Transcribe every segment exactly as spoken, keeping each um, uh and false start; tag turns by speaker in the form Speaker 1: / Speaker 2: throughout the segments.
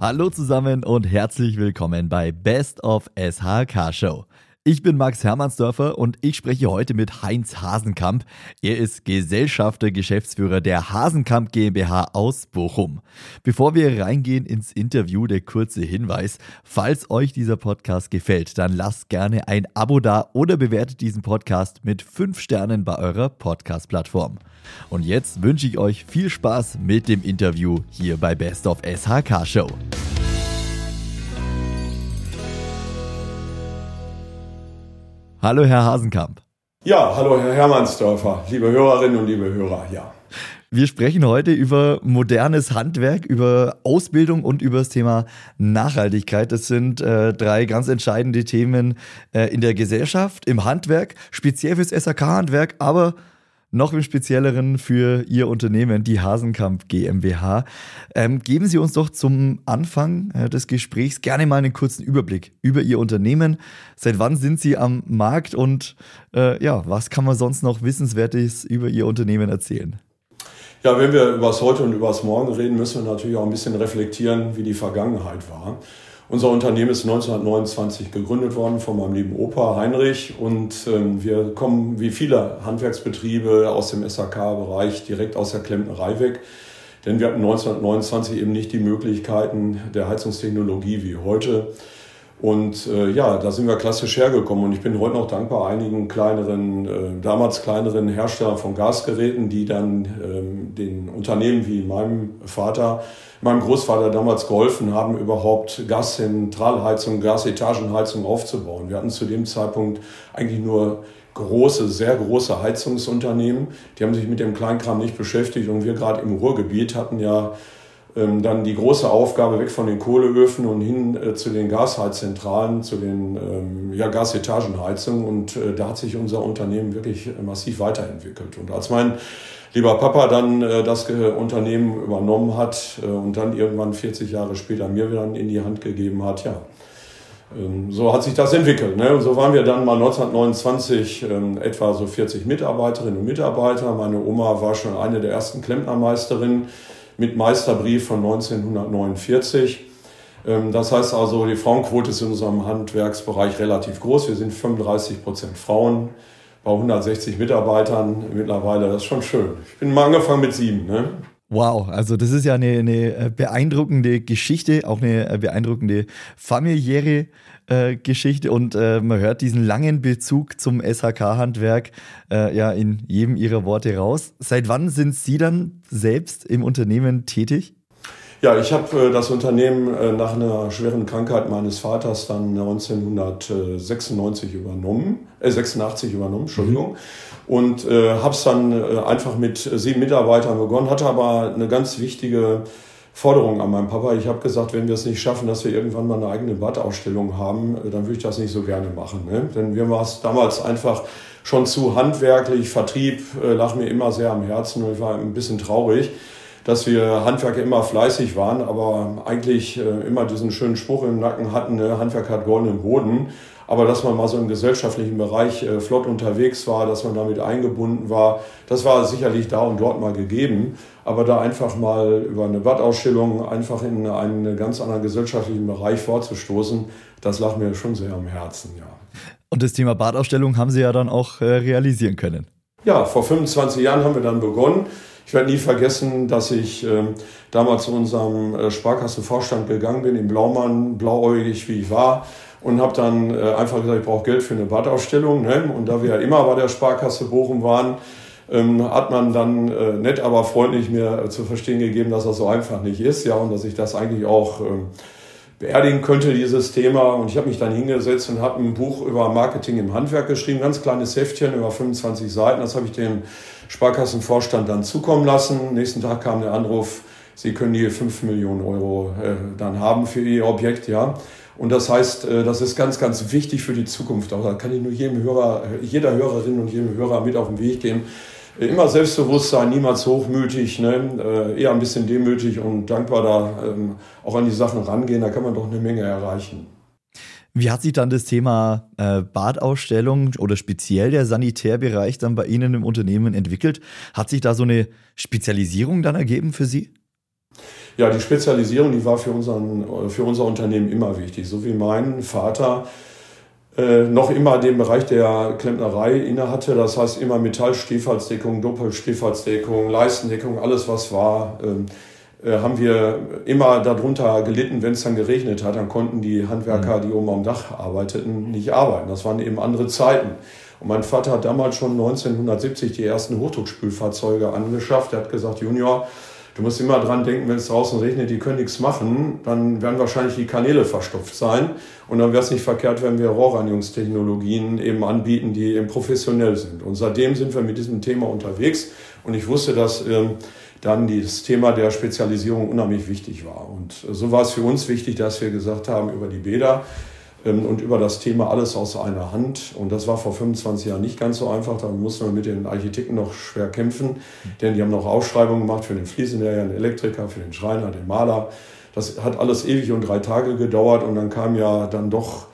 Speaker 1: Hallo zusammen und herzlich willkommen bei Best of S H K Show. Ich bin Max Hermannsdörfer und ich spreche heute mit Heinz Hasenkamp. Er ist Gesellschafter, Geschäftsführer der Hasenkamp GmbH aus Bochum. Bevor wir reingehen ins Interview, der kurze Hinweis: Falls euch dieser Podcast gefällt, dann lasst gerne ein Abo da oder bewertet diesen Podcast mit fünf Sternen bei eurer Podcast-Plattform. Und jetzt wünsche ich euch viel Spaß mit dem Interview hier bei Best of S H K Show. Hallo Herr Hasenkamp.
Speaker 2: Ja, hallo Herr Hermannsdörfer, liebe Hörerinnen und liebe Hörer, ja.
Speaker 1: Wir sprechen heute über modernes Handwerk, über Ausbildung und über das Thema Nachhaltigkeit. Das sind äh, drei ganz entscheidende Themen äh, in der Gesellschaft, im Handwerk, speziell fürs S H K-Handwerk, aber noch im Spezielleren für Ihr Unternehmen, die Hasenkamp GmbH. Ähm, geben Sie uns doch zum Anfang äh, des Gesprächs gerne mal einen kurzen Überblick über Ihr Unternehmen. Seit wann sind Sie am Markt und äh, ja, was kann man sonst noch Wissenswertes über Ihr Unternehmen erzählen?
Speaker 2: Ja, wenn wir über das Heute und über das Morgen reden, müssen wir natürlich auch ein bisschen reflektieren, wie die Vergangenheit war. Unser Unternehmen ist neunzehnhundertneunundzwanzig gegründet worden von meinem lieben Opa Heinrich und ähm, wir kommen wie viele Handwerksbetriebe aus dem S H K-Bereich direkt aus der Klempnerei weg, denn wir hatten neunzehnhundertneunundzwanzig eben nicht die Möglichkeiten der Heizungstechnologie wie heute. Und äh, ja, da sind wir klassisch hergekommen und ich bin heute noch dankbar einigen kleineren, äh, damals kleineren Herstellern von Gasgeräten, die dann ähm, den Unternehmen wie meinem Vater, meinem Großvater damals geholfen haben, überhaupt Gaszentralheizung, Gasetagenheizung aufzubauen. Wir hatten zu dem Zeitpunkt eigentlich nur große, sehr große Heizungsunternehmen. Die haben sich mit dem Kleinkram nicht beschäftigt und wir gerade im Ruhrgebiet hatten ja ähm, dann die große Aufgabe weg von den Kohleöfen und hin äh, zu den Gasheizzentralen, zu den ähm, ja, Gasetagenheizungen und äh, da hat sich unser Unternehmen wirklich massiv weiterentwickelt. Und als mein lieber Papa dann äh, das äh, Unternehmen übernommen hat äh, und dann irgendwann vierzig Jahre später mir wieder in die Hand gegeben hat, ja, ähm, so hat sich das entwickelt. Ne? Und so waren wir dann mal neunzehnhundertneunundzwanzig ähm, etwa so vierzig Mitarbeiterinnen und Mitarbeiter. Meine Oma war schon eine der ersten Klempnermeisterinnen mit Meisterbrief von neunzehnhundertneunundvierzig. Ähm, das heißt also, die Frauenquote ist in unserem Handwerksbereich relativ groß. Wir sind fünfunddreißig Prozent Frauen. Bei hundertsechzig Mitarbeitern mittlerweile, das ist schon schön. Ich bin mal angefangen mit sieben, ne?
Speaker 1: Wow, also das ist ja eine, eine beeindruckende Geschichte, auch eine beeindruckende familiäre äh, Geschichte und äh, man hört diesen langen Bezug zum S H K-Handwerk äh, ja in jedem Ihrer Worte raus. Seit wann sind Sie dann selbst im Unternehmen tätig?
Speaker 2: Ja, ich habe äh, das Unternehmen äh, nach einer schweren Krankheit meines Vaters dann neunzehnhundertsechsundneunzig übernommen, äh, sechsundachtzig übernommen, Entschuldigung, mhm. und äh, habe es dann äh, einfach mit sieben Mitarbeitern begonnen, hatte aber eine ganz wichtige Forderung an meinen Papa. Ich habe gesagt, wenn wir es nicht schaffen, dass wir irgendwann mal eine eigene Badausstellung haben, äh, dann würde ich das nicht so gerne machen, ne? Denn mir war es damals einfach schon zu handwerklich, Vertrieb äh, lag mir immer sehr am Herzen und ich war ein bisschen traurig, dass wir Handwerker immer fleißig waren, aber eigentlich äh, immer diesen schönen Spruch im Nacken hatten, ne? Handwerk hat goldenen Boden. Aber dass man mal so im gesellschaftlichen Bereich äh, flott unterwegs war, dass man damit eingebunden war, das war sicherlich da und dort mal gegeben. Aber da einfach mal über eine Badausstellung einfach in einen ganz anderen gesellschaftlichen Bereich vorzustoßen, das lag mir schon sehr am Herzen, ja.
Speaker 1: Und das Thema Badausstellung haben Sie ja dann auch äh, realisieren können.
Speaker 2: Ja, vor fünfundzwanzig Jahren haben wir dann begonnen. Ich werde nie vergessen, dass ich äh, damals zu unserem äh, Sparkassenvorstand gegangen bin, in Blaumann, blauäugig wie ich war, und habe dann äh, einfach gesagt, ich brauche Geld für eine Badausstellung. Ne? Und da wir ja immer bei der Sparkasse Bochum waren, ähm, hat man dann äh, nett, aber freundlich mir äh, zu verstehen gegeben, dass das so einfach nicht ist, ja, und dass ich das eigentlich auch äh, beerdigen könnte, dieses Thema. Und ich habe mich dann hingesetzt und habe ein Buch über Marketing im Handwerk geschrieben, ganz kleines Heftchen über fünfundzwanzig Seiten. Das habe ich dem Sparkassenvorstand dann zukommen lassen. Nächsten Tag kam der Anruf, Sie können hier fünf Millionen Euro äh, dann haben für Ihr Objekt, ja. Und das heißt, äh, das ist ganz, ganz wichtig für die Zukunft. Aber da kann ich nur jedem Hörer, jeder Hörerin und jedem Hörer mit auf den Weg geben. Äh, immer selbstbewusst sein, niemals hochmütig, ne? äh, eher ein bisschen demütig und dankbar da ähm, auch an die Sachen rangehen. Da kann man doch eine Menge erreichen.
Speaker 1: Wie hat sich dann das Thema äh, Badausstellung oder speziell der Sanitärbereich dann bei Ihnen im Unternehmen entwickelt? Hat sich da so eine Spezialisierung dann ergeben für Sie?
Speaker 2: Ja, die Spezialisierung, die war für, unseren, für unser Unternehmen immer wichtig. So wie mein Vater äh, noch immer den Bereich der Klempnerei innehatte. Das heißt immer Metallstiefhalsdeckung, Doppelstiefhalsdeckung, Leistendeckung, alles was war, äh, äh, haben wir immer darunter gelitten. Wenn es dann geregnet hat, dann konnten die Handwerker, die oben am Dach arbeiteten, nicht arbeiten. Das waren eben andere Zeiten. Und mein Vater hat damals schon neunzehnhundertsiebzig die ersten Hochdruckspülfahrzeuge angeschafft. Er hat gesagt, Junior, du musst immer dran denken, wenn es draußen regnet, die können nichts machen, dann werden wahrscheinlich die Kanäle verstopft sein. Und dann wäre es nicht verkehrt, wenn wir Rohrreinigungstechnologien eben anbieten, die eben professionell sind. Und seitdem sind wir mit diesem Thema unterwegs. Und ich wusste, dass ähm, dann das Thema der Spezialisierung unheimlich wichtig war. Und so war es für uns wichtig, dass wir gesagt haben, über die Bäder und über das Thema alles aus einer Hand. Und das war vor fünfundzwanzig Jahren nicht ganz so einfach. Da mussten wir mit den Architekten noch schwer kämpfen, denn die haben noch Ausschreibungen gemacht für den Fliesenleger, den Elektriker, für den Schreiner, den Maler. Das hat alles ewig und drei Tage gedauert und dann kam ja dann doch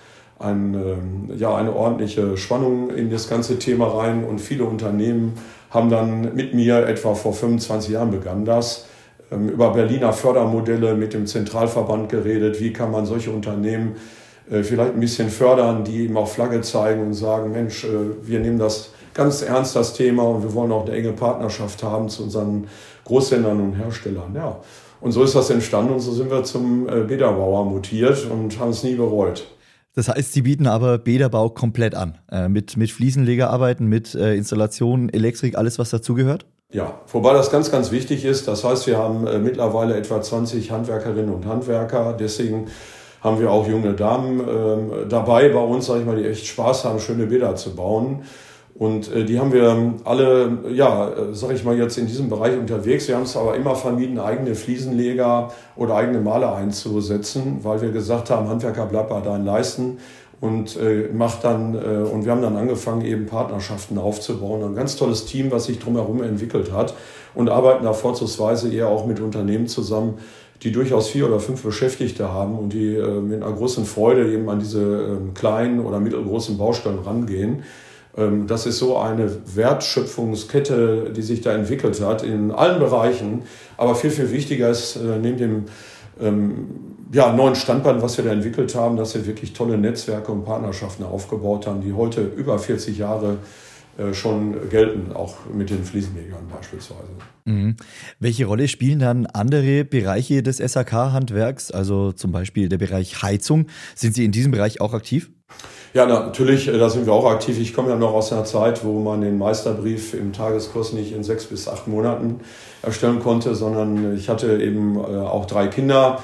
Speaker 2: ein, ja, eine ordentliche Spannung in das ganze Thema rein und viele Unternehmen haben dann mit mir, etwa vor fünfundzwanzig Jahren begann das, über Berliner Fördermodelle mit dem Zentralverband geredet. Wie kann man solche Unternehmen vielleicht ein bisschen fördern, die eben auch Flagge zeigen und sagen, Mensch, wir nehmen das ganz ernst, das Thema, und wir wollen auch eine enge Partnerschaft haben zu unseren Großhändlern und Herstellern. Ja. Und so ist das entstanden und so sind wir zum Bäderbauer mutiert und haben es nie bereut.
Speaker 1: Das heißt, Sie bieten aber Bäderbau komplett an, äh, mit, mit Fliesenlegerarbeiten, mit äh, Installation, Elektrik, alles was dazugehört?
Speaker 2: Ja, wobei das ganz, ganz wichtig ist. Das heißt, wir haben äh, mittlerweile etwa zwanzig Handwerkerinnen und Handwerker, deswegen haben wir auch junge Damen äh, dabei bei uns, sag ich mal, die echt Spaß haben, schöne Bäder zu bauen. Und äh, die haben wir alle, ja, äh, sag ich mal, jetzt in diesem Bereich unterwegs. Wir haben es aber immer vermieden, eigene Fliesenleger oder eigene Maler einzusetzen, weil wir gesagt haben, Handwerker bleibt bei deinen Leisten und äh, macht dann, äh, und wir haben dann angefangen, eben Partnerschaften aufzubauen. Ein ganz tolles Team, was sich drumherum entwickelt hat, und arbeiten da vorzugsweise eher auch mit Unternehmen zusammen, die durchaus vier oder fünf Beschäftigte haben und die äh, mit einer großen Freude eben an diese äh, kleinen oder mittelgroßen Baustellen rangehen. Ähm, das ist so eine Wertschöpfungskette, die sich da entwickelt hat in allen Bereichen. Aber viel, viel wichtiger ist, äh, neben dem ähm, ja, neuen Standbein, was wir da entwickelt haben, dass wir wirklich tolle Netzwerke und Partnerschaften aufgebaut haben, die heute über vierzig Jahre schon gelten, auch mit den Fliesenlegern beispielsweise.
Speaker 1: Mhm. Welche Rolle spielen dann andere Bereiche des S H K-Handwerks, also zum Beispiel der Bereich Heizung? Sind Sie in diesem Bereich auch aktiv?
Speaker 2: Ja, natürlich, da sind wir auch aktiv. Ich komme ja noch aus einer Zeit, wo man den Meisterbrief im Tageskurs nicht in sechs bis acht Monaten erstellen konnte, sondern ich hatte eben auch drei Kinder.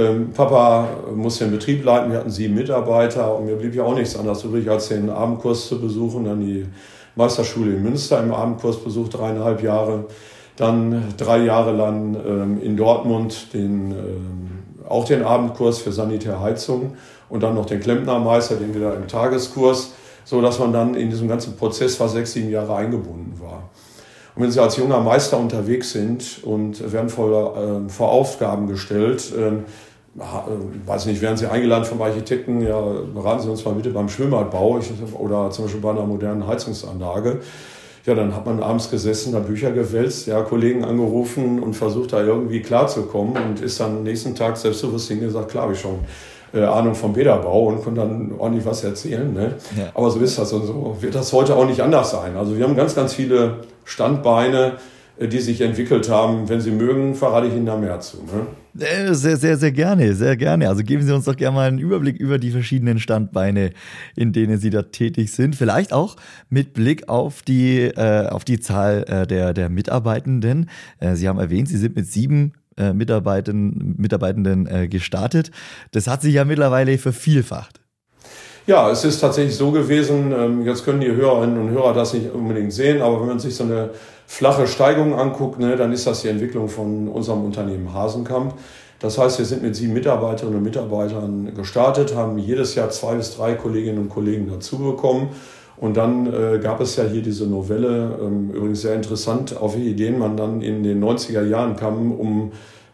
Speaker 2: Papa musste den Betrieb leiten, wir hatten sieben Mitarbeiter und mir blieb ja auch nichts anderes übrig, als den Abendkurs zu besuchen, dann die Meisterschule in Münster im Abendkurs besucht, dreieinhalb Jahre. Dann drei Jahre lang ähm, in Dortmund den, ähm, auch den Abendkurs für Sanitärheizung und dann noch den Klempnermeister, den wieder im Tageskurs, so dass man dann in diesem ganzen Prozess fast sechs, sieben Jahre eingebunden war. Und wenn Sie als junger Meister unterwegs sind und werden vor, äh, vor Aufgaben gestellt, äh, weiß nicht, werden Sie eingeladen vom Architekten, ja, beraten Sie uns mal bitte beim Schwimmbadbau ich, oder zum Beispiel bei einer modernen Heizungsanlage. Ja, dann hat man abends gesessen, da Bücher gewälzt, ja, Kollegen angerufen und versucht da irgendwie klarzukommen und ist dann am nächsten Tag selbstbewusst hingesagt, klar, habe ich schon äh, Ahnung vom Bäderbau und konnte dann ordentlich was erzählen. Ne? Ja. Aber so ist das und so wird das heute auch nicht anders sein. Also wir haben ganz, ganz viele Standbeine, die sich entwickelt haben. Wenn Sie mögen, verrate ich Ihnen da mehr zu. Ne?
Speaker 1: Sehr, sehr, sehr gerne, sehr gerne. Also geben Sie uns doch gerne mal einen Überblick über die verschiedenen Standbeine, in denen Sie da tätig sind. Vielleicht auch mit Blick auf die, äh, auf die Zahl äh, der, der Mitarbeitenden. Äh, Sie haben erwähnt, Sie sind mit sieben äh, Mitarbeitenden, Mitarbeitenden äh, gestartet. Das hat sich ja mittlerweile vervielfacht.
Speaker 2: Ja, es ist tatsächlich so gewesen, jetzt können die Hörerinnen und Hörer das nicht unbedingt sehen, aber wenn man sich so eine flache Steigung anguckt, ne, dann ist das die Entwicklung von unserem Unternehmen Hasenkamp. Das heißt, wir sind mit sieben Mitarbeiterinnen und Mitarbeitern gestartet, haben jedes Jahr zwei bis drei Kolleginnen und Kollegen dazu bekommen. Und dann äh, gab es ja hier diese Novelle, ähm, übrigens sehr interessant, auf welche Ideen man dann in den neunziger Jahren kam, um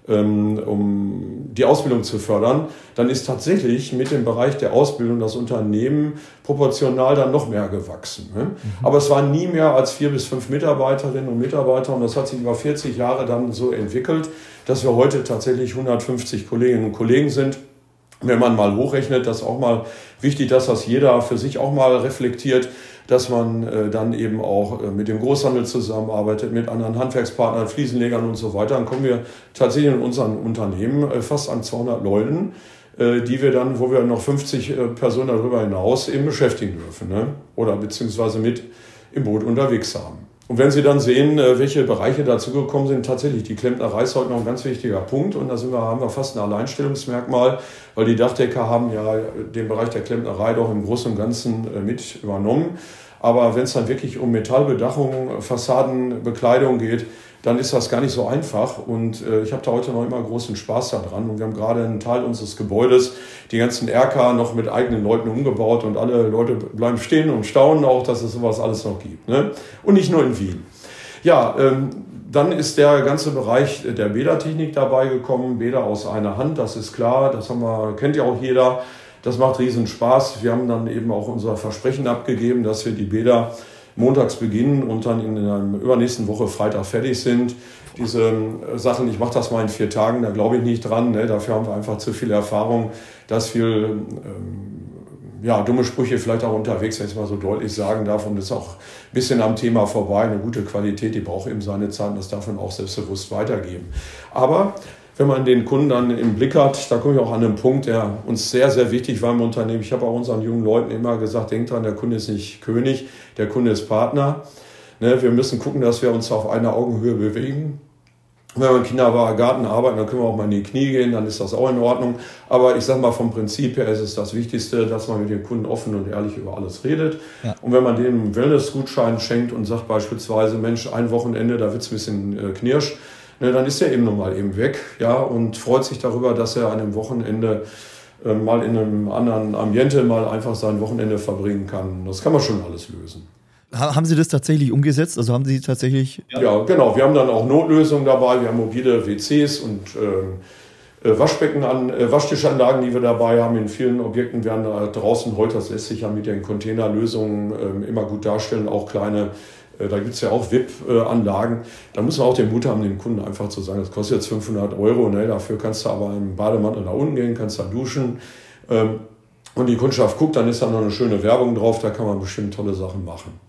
Speaker 2: um die Ausbildung zu fördern, dann ist tatsächlich mit dem Bereich der Ausbildung das Unternehmen proportional dann noch mehr gewachsen. Ne? Mhm. Aber es waren nie mehr als vier bis fünf Mitarbeiterinnen und Mitarbeiter und das hat sich über vierzig Jahre dann so entwickelt, dass wir heute tatsächlich hundertfünfzig Kolleginnen und Kollegen sind. Wenn man mal hochrechnet, das ist auch mal wichtig, dass das jeder für sich auch mal reflektiert, dass man äh, dann eben auch äh, mit dem Großhandel zusammenarbeitet, mit anderen Handwerkspartnern, Fliesenlegern und so weiter. Dann kommen wir tatsächlich in unserem Unternehmen äh, fast an zweihundert Leuten, äh, die wir dann, wo wir noch fünfzig äh, Personen darüber hinaus eben beschäftigen dürfen, ne? Oder beziehungsweise mit im Boot unterwegs haben. Und wenn Sie dann sehen, äh, welche Bereiche dazugekommen sind, tatsächlich die Klempnerei ist heute noch ein ganz wichtiger Punkt und da sind wir, haben wir fast ein Alleinstellungsmerkmal, weil die Dachdecker haben ja den Bereich der Klempnerei doch im Großen und Ganzen äh, mit übernommen. Aber wenn es dann wirklich um Metallbedachung, Fassadenbekleidung geht, dann ist das gar nicht so einfach. Und äh, ich habe da heute noch immer großen Spaß daran. Und wir haben gerade einen Teil unseres Gebäudes, die ganzen Erker noch mit eigenen Leuten umgebaut. Und alle Leute bleiben stehen und staunen auch, dass es sowas alles noch gibt. Ne? Und nicht nur in Wien. Ja, ähm, dann ist der ganze Bereich der Bädertechnik dabei gekommen. Bäder aus einer Hand, das ist klar. Das haben wir, kennt ja auch jeder. Das macht riesen Spaß. Wir haben dann eben auch unser Versprechen abgegeben, dass wir die Bäder montags beginnen und dann in der übernächsten Woche Freitag fertig sind. Diese Sachen, ich mache das mal in vier Tagen, da glaube ich nicht dran. Ne? Dafür haben wir einfach zu viel Erfahrung, dass viel ähm, ja, dumme Sprüche vielleicht auch unterwegs, wenn ich es mal so deutlich sagen darf. Und das ist auch ein bisschen am Thema vorbei. Eine gute Qualität, die braucht eben seine Zeit und das darf man auch selbstbewusst weitergeben. Aber wenn man den Kunden dann im Blick hat, da komme ich auch an einen Punkt, der uns sehr, sehr wichtig war im Unternehmen. Ich habe auch unseren jungen Leuten immer gesagt, denkt dran, der Kunde ist nicht König, der Kunde ist Partner. Ne, wir müssen gucken, dass wir uns auf einer Augenhöhe bewegen. Wenn wir im Kindergarten arbeiten, dann können wir auch mal in die Knie gehen, dann ist das auch in Ordnung. Aber ich sage mal, vom Prinzip her ist es das Wichtigste, dass man mit dem Kunden offen und ehrlich über alles redet. Ja. Und wenn man dem einen Wellness-Gutschein schenkt und sagt beispielsweise, Mensch, ein Wochenende, da wird es ein bisschen äh, knirsch, ne, dann ist er eben nun mal eben weg, ja, und freut sich darüber, dass er an einem Wochenende äh, mal in einem anderen Ambiente mal einfach sein Wochenende verbringen kann. Das kann man schon alles lösen.
Speaker 1: Haben Sie das tatsächlich umgesetzt? Also haben Sie tatsächlich...
Speaker 2: Ja, ja genau. Wir haben dann auch Notlösungen dabei. Wir haben mobile W Cs und äh, Waschbecken an, äh, Waschtischanlagen, die wir dabei haben. In vielen Objekten werden da draußen heute, das lässt sich ja mit den Containerlösungen äh, immer gut darstellen, auch kleine, äh, da gibt es ja auch V I P-Anlagen. Da muss man auch den Mut haben, dem Kunden einfach zu sagen, das kostet jetzt fünfhundert Euro, ne? Dafür kannst du aber im Bademantel nach unten gehen, kannst da duschen. Ähm, und die Kundschaft guckt, dann ist da noch eine schöne Werbung drauf, da kann man bestimmt tolle Sachen machen.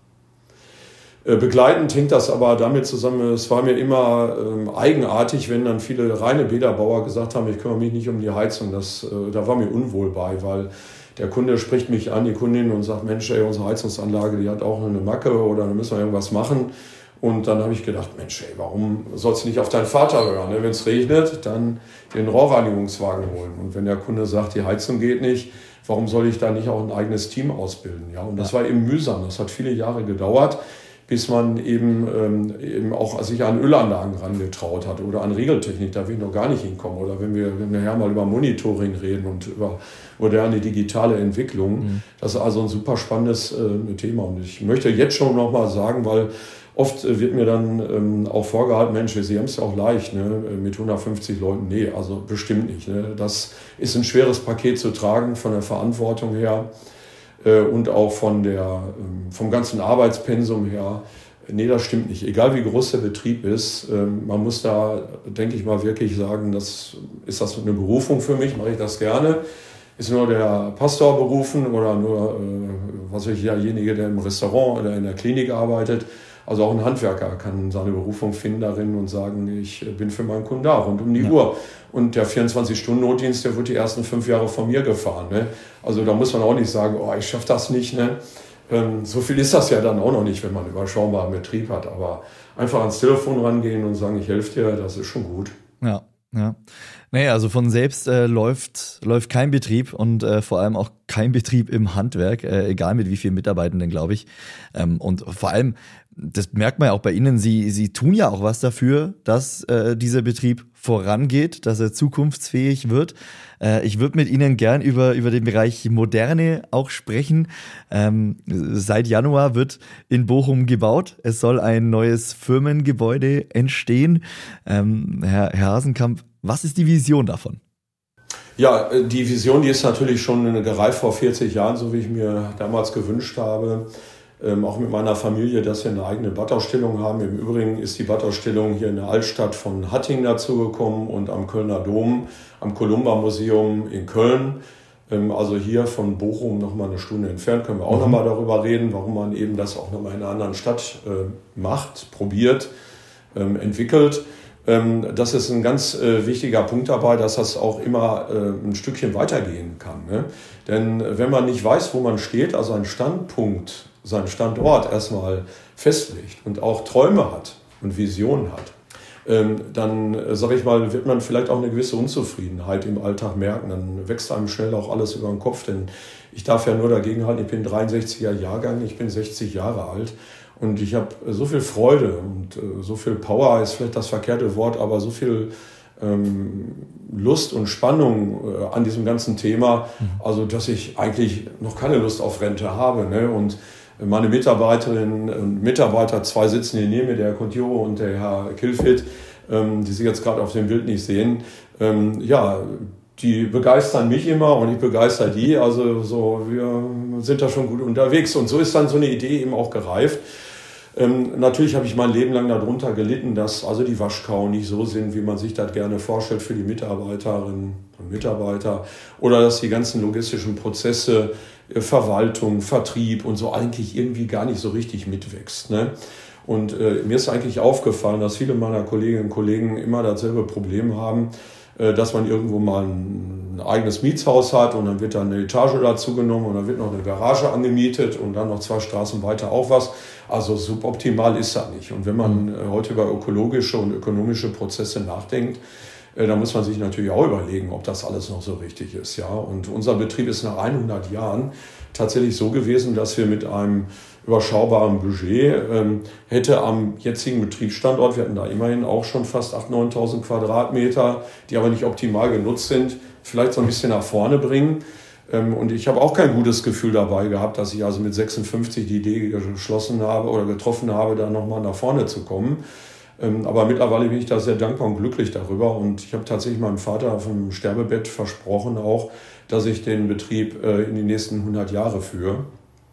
Speaker 2: Begleitend hängt das aber damit zusammen, es war mir immer ähm, eigenartig, wenn dann viele reine Bäderbauer gesagt haben, ich kümmere mich nicht um die Heizung. Das, äh, da war mir unwohl bei, weil der Kunde spricht mich an, die Kundin, und sagt, Mensch, ey, unsere Heizungsanlage, die hat auch eine Macke oder da müssen wir irgendwas machen. Und dann habe ich gedacht, Mensch, ey, warum sollst du nicht auf deinen Vater hören? Ne? Wenn es regnet, dann den Rohrreinigungswagen holen. Und wenn der Kunde sagt, die Heizung geht nicht, warum soll ich da nicht auch ein eigenes Team ausbilden? Ja, und das war eben mühsam, das hat viele Jahre gedauert, bis man eben, ähm, eben auch sich an Ölanlagen rangetraut hat oder an Regeltechnik, da will ich noch gar nicht hinkommen. Oder wenn wir, wenn wir nachher mal über Monitoring reden und über moderne digitale Entwicklung, mhm. Das ist also ein super spannendes äh, Thema. Und ich möchte jetzt schon noch mal sagen, weil oft äh, wird mir dann ähm, auch vorgehalten, Mensch, Sie haben es ja auch leicht, ne, mit hundertfünfzig Leuten. Nee, also bestimmt nicht. Ne. Das ist ein schweres Paket zu tragen von der Verantwortung her. Und auch von der, vom ganzen Arbeitspensum her. Nee, das stimmt nicht. Egal wie groß der Betrieb ist, man muss da, denke ich mal, wirklich sagen, das ist das eine Berufung für mich, mache ich das gerne. Ist nur der Pastor berufen oder nur, was weiß ich, derjenige, der im Restaurant oder in der Klinik arbeitet. Also auch ein Handwerker kann seine Berufung finden darin und sagen, ich bin für meinen Kunden da, rund um die ja. Uhr. Und der vierundzwanzig-Stunden-Notdienst, der wird die ersten fünf Jahre von mir gefahren. Ne? Also da muss man auch nicht sagen, oh, ich schaffe das nicht. Ne? Ähm, so viel ist das ja dann auch noch nicht, wenn man einen überschaubaren Betrieb hat. Aber einfach ans Telefon rangehen und sagen, ich helfe dir, das ist schon gut.
Speaker 1: Ja, ja. Naja, also von selbst äh, läuft, läuft kein Betrieb und äh, vor allem auch kein Betrieb im Handwerk, äh, egal mit wie vielen Mitarbeitenden, glaube ich. Ähm, und vor allem, das merkt man ja auch bei Ihnen, Sie, Sie tun ja auch was dafür, dass äh, dieser Betrieb vorangeht, dass er zukunftsfähig wird. Äh, ich würde mit Ihnen gern über, über den Bereich Moderne auch sprechen. Ähm, seit Januar wird in Bochum gebaut. Es soll ein neues Firmengebäude entstehen. Ähm, Herr, Herr Hasenkamp, Was ist die Vision davon?
Speaker 2: Ja, die Vision, die ist natürlich schon gereift vor vierzig Jahren, so wie ich mir damals gewünscht habe. Ähm, auch mit meiner Familie, dass wir eine eigene Badausstellung haben. Im Übrigen ist die Badausstellung hier in der Altstadt von Hattingen dazugekommen und am Kölner Dom, am Columba-Museum in Köln. Ähm, also hier von Bochum noch mal eine Stunde entfernt, können wir auch mhm. noch mal darüber reden, warum man eben das auch noch mal in einer anderen Stadt äh, macht, probiert, ähm, entwickelt. Ähm, das ist ein ganz äh, wichtiger Punkt dabei, dass das auch immer äh, ein Stückchen weitergehen kann. Ne? Denn wenn man nicht weiß, wo man steht, also einen Standpunkt, seinen Standort erstmal festlegt und auch Träume hat und Visionen hat, ähm, dann, äh, sage ich mal, wird man vielleicht auch eine gewisse Unzufriedenheit im Alltag merken. Dann wächst einem schnell auch alles über den Kopf, denn ich darf ja nur dagegen halten, ich bin dreiundsechziger Jahrgang, ich bin sechzig Jahre alt und ich habe so viel Freude und äh, so viel Power, ist vielleicht das verkehrte Wort, aber so viel ähm, Lust und Spannung äh, an diesem ganzen Thema, also dass ich eigentlich noch keine Lust auf Rente habe, ne? Und meine Mitarbeiterinnen und Mitarbeiter, zwei sitzen hier neben mir, der Herr Contiero und der Herr Kilfit, ähm, die Sie jetzt gerade auf dem Bild nicht sehen. Ähm, ja, die begeistern mich immer und ich begeister die. Also so, wir sind da schon gut unterwegs. Und so ist dann so eine Idee eben auch gereift. Ähm, natürlich habe ich mein Leben lang darunter gelitten, dass also die Waschkau nicht so sind, wie man sich das gerne vorstellt für die Mitarbeiterinnen und Mitarbeiter. Oder dass die ganzen logistischen Prozesse, Verwaltung, Vertrieb und so eigentlich irgendwie gar nicht so richtig mitwächst. Ne? Und äh, mir ist eigentlich aufgefallen, dass viele meiner Kolleginnen und Kollegen immer dasselbe Problem haben, äh, dass man irgendwo mal ein, ein eigenes Mietshaus hat und dann wird dann eine Etage dazu genommen und dann wird noch eine Garage angemietet und dann noch zwei Straßen weiter auch was. Also suboptimal ist das nicht. Und wenn man äh, heute über ökologische und ökonomische Prozesse nachdenkt, da muss man sich natürlich auch überlegen, ob das alles noch so richtig ist. Ja? Und unser Betrieb ist nach hundert Jahren tatsächlich so gewesen, dass wir mit einem überschaubaren Budget ähm, hätte am jetzigen Betriebsstandort, wir hatten da immerhin auch schon fast achttausend, neuntausend Quadratmeter, die aber nicht optimal genutzt sind, vielleicht so ein bisschen nach vorne bringen. Ähm, und ich habe auch kein gutes Gefühl dabei gehabt, dass ich also mit sechsundfünfzig die Idee geschlossen habe oder getroffen habe, da nochmal nach vorne zu kommen. Aber mittlerweile bin ich da sehr dankbar und glücklich darüber. Und ich habe tatsächlich meinem Vater auf dem Sterbebett versprochen auch, dass ich den Betrieb in die nächsten hundert Jahre führe.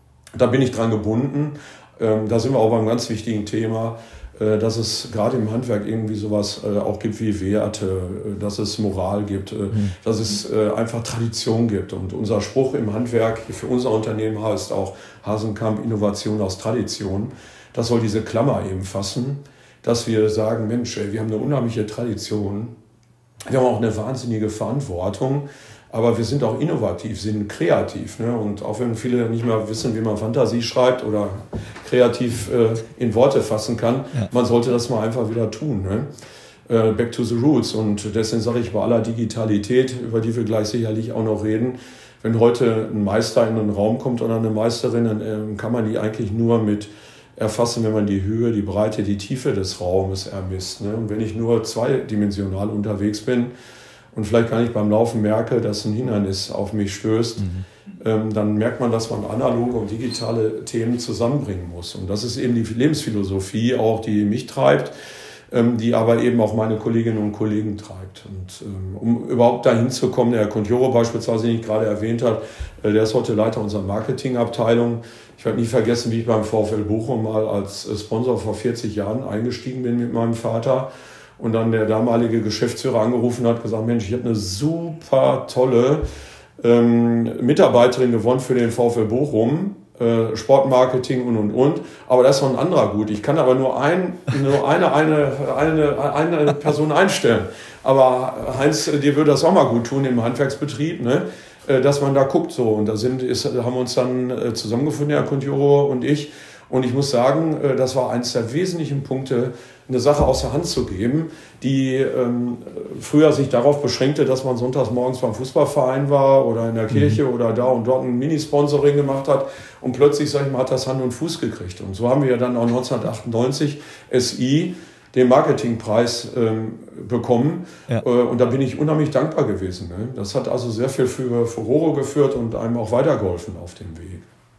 Speaker 2: Da bin ich dran gebunden. Da sind wir auch beim ganz wichtigen Thema, dass es gerade im Handwerk irgendwie sowas auch gibt wie Werte, dass es Moral gibt, mhm. dass es einfach Tradition gibt. Und unser Spruch im Handwerk für unser Unternehmen heißt auch Hasenkamp Innovation aus Tradition. Das soll diese Klammer eben fassen, dass wir sagen, Mensch, ey, wir haben eine unheimliche Tradition, wir haben auch eine wahnsinnige Verantwortung, aber wir sind auch innovativ, sind kreativ. Ne? Und auch wenn viele nicht mehr wissen, wie man Fantasie schreibt oder kreativ äh, in Worte fassen kann, ja. man sollte das mal einfach wieder tun. Ne? Äh, back to the roots. Und deswegen sage ich bei aller Digitalität, über die wir gleich sicherlich auch noch reden, wenn heute ein Meister in einen Raum kommt oder eine Meisterin, dann äh, kann man die eigentlich nur mit erfassen, wenn man die Höhe, die Breite, die Tiefe des Raumes ermisst. Ne? Und wenn ich nur zweidimensional unterwegs bin und vielleicht gar nicht beim Laufen merke, dass ein Hindernis auf mich stößt, mhm. ähm, dann merkt man, dass man analoge und digitale Themen zusammenbringen muss. Und das ist eben die Lebensphilosophie auch, die mich treibt, ähm, die aber eben auch meine Kolleginnen und Kollegen treibt. Und ähm, um überhaupt dahin zu kommen, der Herr Contiero beispielsweise, den ich gerade erwähnt habe, äh, der ist heute Leiter unserer Marketingabteilung. Ich werde nie vergessen, wie ich beim VfL Bochum mal als Sponsor vor vierzig Jahren eingestiegen bin mit meinem Vater und dann der damalige Geschäftsführer angerufen hat, gesagt, Mensch, ich habe eine super tolle ähm, Mitarbeiterin gewonnen für den VfL Bochum, äh, Sportmarketing und und und, aber da ist noch ein anderer gut. Ich kann aber nur, ein, nur eine, eine, eine, eine Person einstellen. Aber Heinz, dir würde das auch mal gut tun im Handwerksbetrieb, ne? Dass man da guckt so. Und da sind, ist, haben wir uns dann zusammengefunden, Herr Contiero und ich. Und ich muss sagen, das war eines der wesentlichen Punkte, eine Sache aus der Hand zu geben, die ähm, früher sich darauf beschränkte, dass man sonntags morgens beim Fußballverein war oder in der Kirche mhm. oder da und dort ein Minisponsoring gemacht hat. Und plötzlich, sag ich mal, hat das Hand und Fuß gekriegt. Und so haben wir ja dann auch neunzehnhundertachtundneunzig S I den Marketingpreis ähm, bekommen. Ja. Äh, und da bin ich unheimlich dankbar gewesen. Ne? Das hat also sehr viel für Furore geführt und einem auch weitergeholfen auf dem Weg.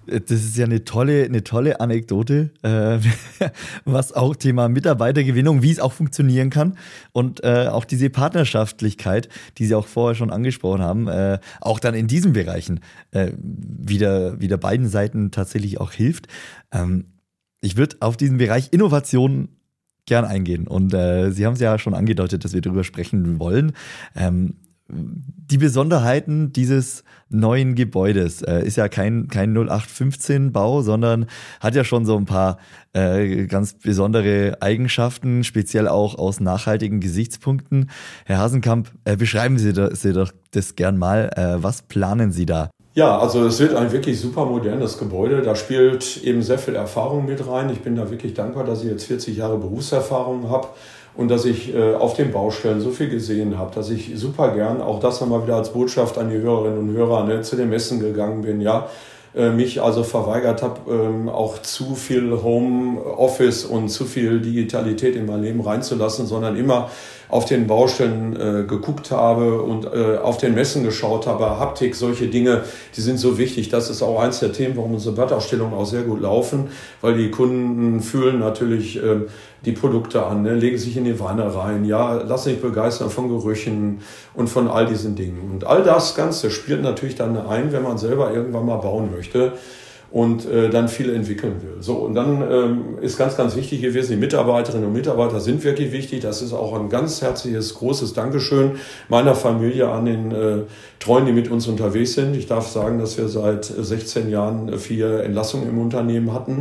Speaker 1: Das ist ja eine tolle, eine tolle Anekdote, äh, was auch Thema Mitarbeitergewinnung, wie es auch funktionieren kann und äh, auch diese Partnerschaftlichkeit, die Sie auch vorher schon angesprochen haben, äh, auch dann in diesen Bereichen äh, wieder, wieder beiden Seiten tatsächlich auch hilft. Ähm, ich würde auf diesen Bereich Innovation gern eingehen und äh, Sie haben es ja schon angedeutet, dass wir darüber sprechen wollen. Ähm, Die Besonderheiten dieses neuen Gebäudes äh, ist ja kein, kein null acht fünfzehn Bau, sondern hat ja schon so ein paar äh, ganz besondere Eigenschaften, speziell auch aus nachhaltigen Gesichtspunkten. Herr Hasenkamp, äh, beschreiben Sie, da, Sie doch das gern mal. Äh, was planen Sie da?
Speaker 2: Ja, also es wird ein wirklich super modernes Gebäude. Da spielt eben sehr viel Erfahrung mit rein. Ich bin da wirklich dankbar, dass ich jetzt vierzig Jahre Berufserfahrung habe. Und dass ich äh, auf den Baustellen so viel gesehen habe, dass ich super gern, auch das nochmal wieder als Botschaft an die Hörerinnen und Hörer, ne, zu den Messen gegangen bin, ja, äh, mich also verweigert habe, ähm, auch zu viel Homeoffice und zu viel Digitalität in mein Leben reinzulassen, sondern immer auf den Baustellen äh, geguckt habe und äh, auf den Messen geschaut habe. Haptik, solche Dinge, die sind so wichtig. Das ist auch eins der Themen, warum unsere Badausstellungen auch sehr gut laufen, weil die Kunden fühlen natürlich äh, die Produkte an, ne? Legen sich in die Wanne rein, ja, lassen sich begeistern von Gerüchen und von all diesen Dingen. Und all das Ganze spielt natürlich dann ein, wenn man selber irgendwann mal bauen möchte und äh, dann viel entwickeln will. So, und dann ähm, ist ganz, ganz wichtig gewesen, die Mitarbeiterinnen und Mitarbeiter sind wirklich wichtig. Das ist auch ein ganz herzliches, großes Dankeschön meiner Familie an den äh, Treuen, die mit uns unterwegs sind. Ich darf sagen, dass wir seit sechzehn Jahren vier Entlassungen im Unternehmen hatten.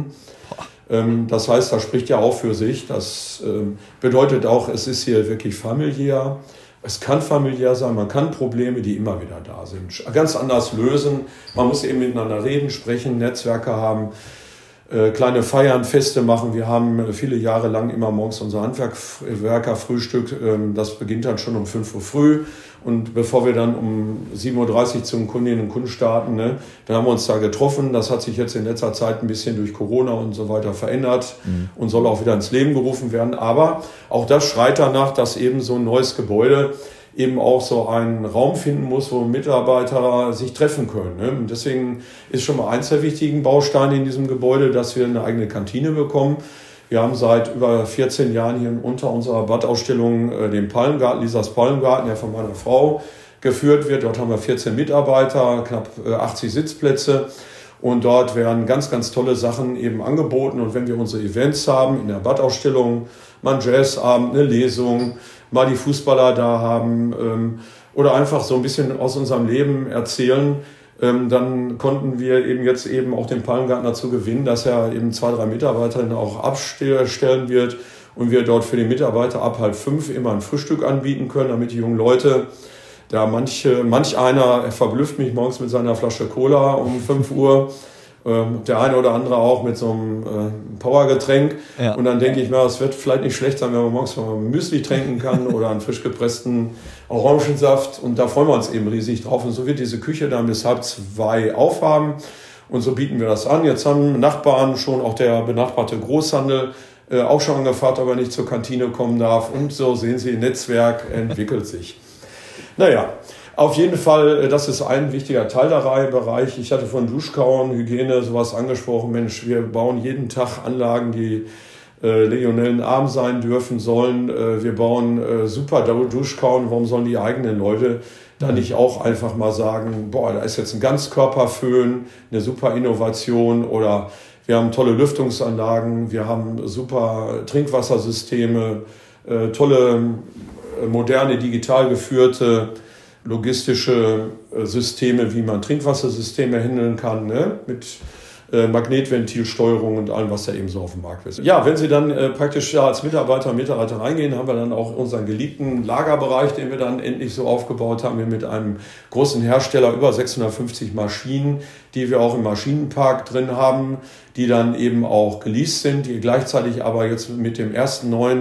Speaker 2: Das heißt, das spricht ja auch für sich. Das bedeutet auch, es ist hier wirklich familiär. Es kann familiär sein, man kann Probleme, die immer wieder da sind, ganz anders lösen. Man muss eben miteinander reden, sprechen, Netzwerke haben, kleine Feiern, Feste machen. Wir haben viele Jahre lang immer morgens unser Handwerkerfrühstück. Das beginnt dann schon um fünf Uhr früh. Und bevor wir dann um sieben Uhr dreißig zum Kundinnen und Kunden starten, ne, dann haben wir uns da getroffen. Das hat sich jetzt in letzter Zeit ein bisschen durch Corona und so weiter verändert mhm. und soll auch wieder ins Leben gerufen werden. Aber auch das schreit danach, dass eben so ein neues Gebäude eben auch so einen Raum finden muss, wo Mitarbeiter sich treffen können. Ne? Und deswegen ist schon mal eins der wichtigen Bausteine in diesem Gebäude, dass wir eine eigene Kantine bekommen. Wir haben seit über vierzehn Jahren hier unter unserer Badausstellung äh, den Palmgarten, Lisas Palmgarten, der von meiner Frau geführt wird. Dort haben wir vierzehn Mitarbeiter, knapp äh, achtzig Sitzplätze. Und dort werden ganz, ganz tolle Sachen eben angeboten. Und wenn wir unsere Events haben, in der Badausstellung, mal einen Jazzabend, eine Lesung, mal die Fußballer da haben ähm, oder einfach so ein bisschen aus unserem Leben erzählen, ähm, dann konnten wir eben jetzt eben auch den Palmgarten dazu gewinnen, dass er eben zwei, drei Mitarbeiterinnen auch abstellen wird und wir dort für die Mitarbeiter ab halb fünf immer ein Frühstück anbieten können, damit die jungen Leute, da manche, manch einer verblüfft mich morgens mit seiner Flasche Cola um fünf Uhr, ähm, der eine oder andere auch mit so einem äh, Powergetränk. Ja. Und dann denke ich mir, es wird vielleicht nicht schlecht sein, wenn man morgens mal Müsli trinken kann oder einen frisch gepressten Orangensaft. Und da freuen wir uns eben riesig drauf. Und so wird diese Küche dann bis halb zwei aufhaben. Und so bieten wir das an. Jetzt haben Nachbarn schon, auch der benachbarte Großhandel, äh, auch schon angefragt, ob er nicht zur Kantine kommen darf. Und so sehen Sie, Netzwerk entwickelt sich. Naja, auf jeden Fall, das ist ein wichtiger Teil der Bereich. Ich hatte von Duschkauen, Hygiene, sowas angesprochen. Mensch, wir bauen jeden Tag Anlagen, die äh, legionellenarm sein dürfen sollen. Äh, wir bauen äh, super Duschkauen. Warum sollen die eigenen Leute da nicht auch einfach mal sagen, boah, da ist jetzt ein Ganzkörperföhn, eine super Innovation, oder wir haben tolle Lüftungsanlagen, wir haben super Trinkwassersysteme, äh, tolle, äh, moderne, digital geführte logistische Systeme, wie man Trinkwassersysteme handeln kann, ne? Mit äh, Magnetventilsteuerung und allem, was da eben so auf dem Markt ist. Ja, wenn Sie dann äh, praktisch ja, als Mitarbeiter und Mitarbeiter reingehen, haben wir dann auch unseren geliebten Lagerbereich, den wir dann endlich so aufgebaut haben, wir mit einem großen Hersteller, über sechshundertfünfzig Maschinen, die wir auch im Maschinenpark drin haben, die dann eben auch geleast sind, die gleichzeitig aber jetzt mit dem ersten neuen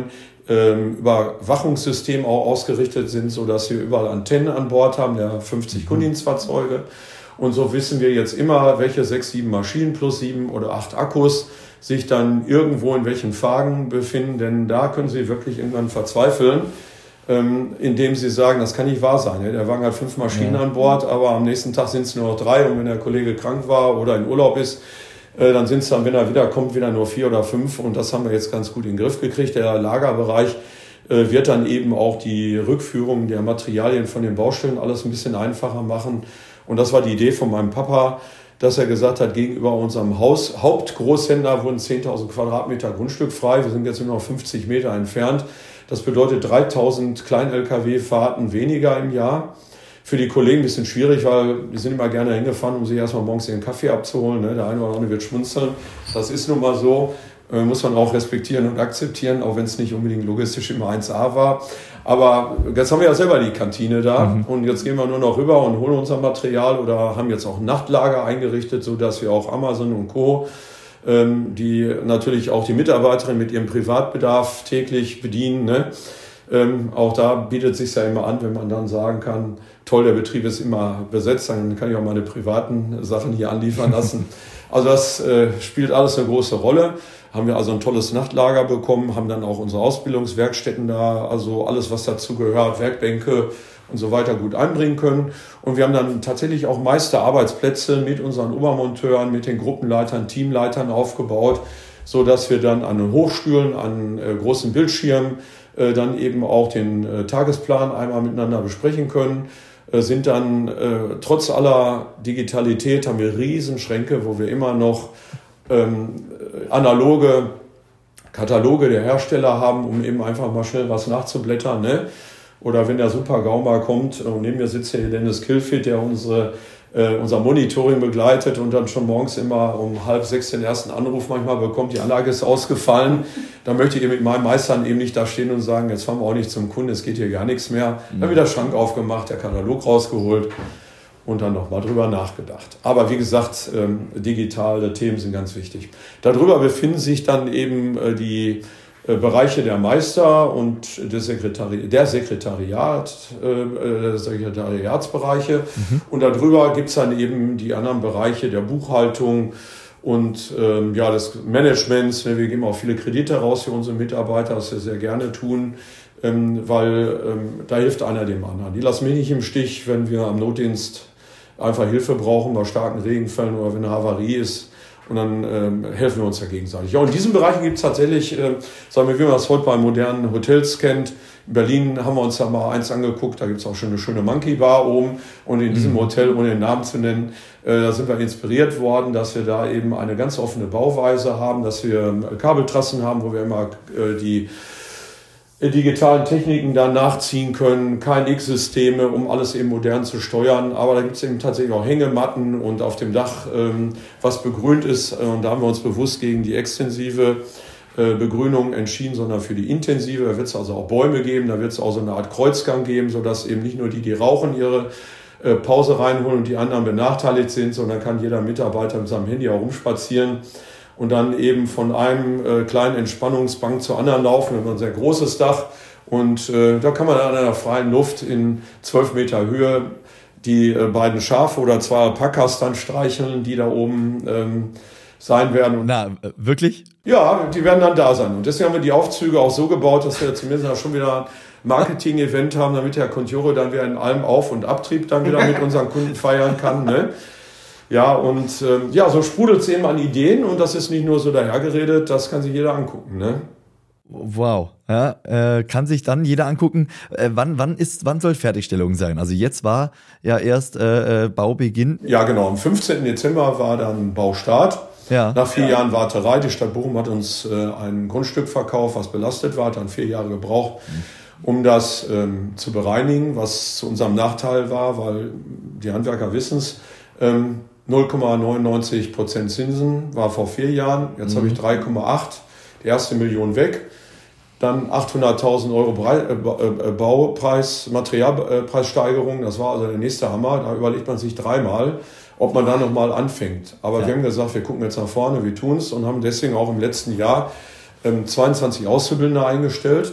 Speaker 2: Überwachungssystem auch ausgerichtet sind, so dass wir überall Antennen an Bord haben, der fünfzig Kundendienstfahrzeuge. Und so wissen wir jetzt immer, welche sechs, sieben Maschinen plus sieben oder acht Akkus sich dann irgendwo in welchen Phagen befinden, denn da können Sie wirklich irgendwann verzweifeln, ähm, indem sie sagen, das kann nicht wahr sein. Ne? Der Wagen hat fünf Maschinen ja. an Bord, aber am nächsten Tag sind es nur noch drei und wenn der Kollege krank war oder in Urlaub ist, äh, dann sind es dann, wenn er wiederkommt, wieder nur vier oder fünf und das haben wir jetzt ganz gut in den Griff gekriegt. Der Lagerbereich äh, wird dann eben auch die Rückführung der Materialien von den Baustellen alles ein bisschen einfacher machen und das war die Idee von meinem Papa, dass er gesagt hat, gegenüber unserem Haus, Hauptgroßhändler wurden zehntausend Quadratmeter Grundstück frei. Wir sind jetzt nur noch fünfzig Meter entfernt. Das bedeutet dreitausend Klein-L K W-Fahrten weniger im Jahr. Für die Kollegen ein bisschen schwierig, weil die sind immer gerne hingefahren, um sich erstmal morgens ihren Kaffee abzuholen. Der eine oder andere wird schmunzeln. Das ist nun mal so. Muss man auch respektieren und akzeptieren, auch wenn es nicht unbedingt logistisch immer eins A war. Aber jetzt haben wir ja selber die Kantine da mhm. und jetzt gehen wir nur noch rüber und holen unser Material oder haben jetzt auch ein Nachtlager eingerichtet, sodass wir auch Amazon und Co., ähm, die natürlich auch die Mitarbeiterin mit ihrem Privatbedarf täglich bedienen. Ne? Ähm, auch da bietet es sich ja immer an, wenn man dann sagen kann, toll, der Betrieb ist immer besetzt, dann kann ich auch meine privaten Sachen hier anliefern lassen. Also das äh, spielt alles eine große Rolle. Haben wir also ein tolles Nachtlager bekommen, haben dann auch unsere Ausbildungswerkstätten da, also alles, was dazu gehört, Werkbänke und so weiter gut einbringen können. Und wir haben dann tatsächlich auch Meisterarbeitsplätze mit unseren Obermonteuren, mit den Gruppenleitern, Teamleitern aufgebaut, so dass wir dann an den Hochstühlen, an äh, großen Bildschirmen äh, dann eben auch den äh, Tagesplan einmal miteinander besprechen können. Äh, sind dann, äh, trotz aller Digitalität, haben wir Riesenschränke, wo wir immer noch ähm, analoge Kataloge der Hersteller haben, um eben einfach mal schnell was nachzublättern. Ne? Oder wenn der Super-GAU mal kommt, und neben mir sitzt hier Dennis Kilfit, der unsere, äh, unser Monitoring begleitet und dann schon morgens immer um halb sechs den ersten Anruf manchmal bekommt, die Anlage ist ausgefallen. Dann möchte ich mit meinem Meistern eben nicht da stehen und sagen, jetzt fahren wir auch nicht zum Kunden, es geht hier gar nichts mehr. Mhm. Dann wieder Schrank aufgemacht, der Katalog rausgeholt und dann nochmal drüber nachgedacht. Aber wie gesagt, ähm, digitale Themen sind ganz wichtig. Darüber befinden sich dann eben äh, die äh, Bereiche der Meister und des Sekretari- der Sekretariat, äh, Sekretariatsbereiche. Mhm. Und darüber gibt's dann eben die anderen Bereiche der Buchhaltung und ähm, ja, des Managements. Wir geben auch viele Kredite raus für unsere Mitarbeiter, was wir sehr gerne tun. Ähm, weil ähm, da hilft einer dem anderen. Die lassen mich nicht im Stich, wenn wir am Notdienst einfach Hilfe brauchen bei starken Regenfällen oder wenn eine Havarie ist und dann ähm, helfen wir uns ja gegenseitig. Ja, und in diesen Bereichen gibt es tatsächlich, äh, sagen wir, wie man das heute bei modernen Hotels kennt. In Berlin haben wir uns da mal eins angeguckt, da gibt es auch schon eine schöne Monkey Bar oben und in diesem Hotel, ohne den Namen zu nennen, äh, da sind wir inspiriert worden, dass wir da eben eine ganz offene Bauweise haben, dass wir äh, Kabeltrassen haben, wo wir immer äh, die digitalen Techniken da nachziehen können, K N X-Systeme, um alles eben modern zu steuern. Aber da gibt es eben tatsächlich auch Hängematten und auf dem Dach, ähm, was begrünt ist. Und da haben wir uns bewusst gegen die extensive äh, Begrünung entschieden, sondern für die intensive. Da wird es also auch Bäume geben, da wird es auch so eine Art Kreuzgang geben, sodass eben nicht nur die, die rauchen, ihre äh, Pause reinholen und die anderen benachteiligt sind, sondern kann jeder Mitarbeiter mit seinem Handy auch rumspazieren und dann eben von einem äh, kleinen Entspannungsbank zur anderen laufen. Wir haben ein sehr großes Dach und äh, da kann man an einer freien Luft in zwölf Meter Höhe die äh, beiden Schafe oder zwei Alpakas dann streicheln, die da oben ähm, sein werden.
Speaker 1: Na, äh, wirklich?
Speaker 2: Ja, die werden dann da sein. Und deswegen haben wir die Aufzüge auch so gebaut, dass wir zumindest auch schon wieder ein Marketing-Event haben, damit der Contiore dann wieder in allem Auf- und Abtrieb dann wieder mit unseren Kunden feiern kann. Ne? Ja, und ähm, ja, so sprudelt es eben an Ideen und das ist nicht nur so dahergeredet, das kann sich jeder angucken, ne?
Speaker 1: Wow, ja, äh, kann sich dann jeder angucken. Äh, wann, wann ist, wann soll Fertigstellung sein? Also jetzt war ja erst äh, Baubeginn.
Speaker 2: Ja, genau. Am fünfzehnten Dezember war dann Baustart. Ja. Nach vier ja. Jahren Warterei. Die Stadt Bochum hat uns äh, ein Grundstück verkauft, was belastet war, hat dann vier Jahre gebraucht, um das ähm, zu bereinigen, was zu unserem Nachteil war, weil die Handwerker wissen es. Ähm, null Komma neunundneunzig Prozent Zinsen war vor vier Jahren. Jetzt mhm. habe ich drei Komma acht, die erste Million weg. Dann achthunderttausend Euro Baupreis, Materialpreissteigerung. Das war also der nächste Hammer. Da überlegt man sich dreimal, ob man da nochmal anfängt. Aber ja. wir haben gesagt, wir gucken jetzt nach vorne, wir tun es und haben deswegen auch im letzten Jahr ähm, zweiundzwanzig Auszubildende eingestellt.